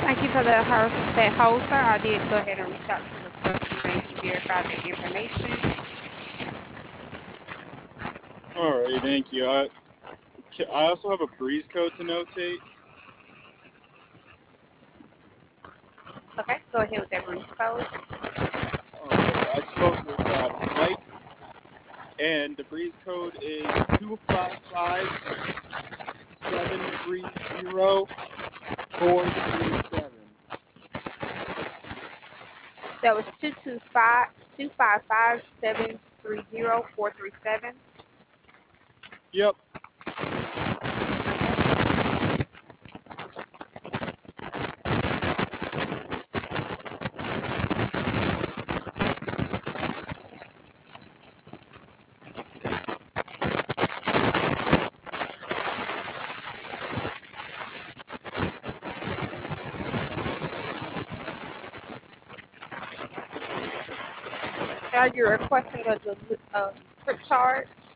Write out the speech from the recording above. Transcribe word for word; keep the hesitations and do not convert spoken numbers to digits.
Thank you for the ho- that hold, sir. I did go ahead and reach out to the customer and he verified the information. All right, thank you. I, I also have a breeze code to notate. Okay, go ahead with that breeze code. All right, I spoke with uh, Mike, and the breeze code is two five five seven three zero four three seven. That was two two five two five five seven three zero four three seven. Yep. Are you requesting a, a, a trip charge?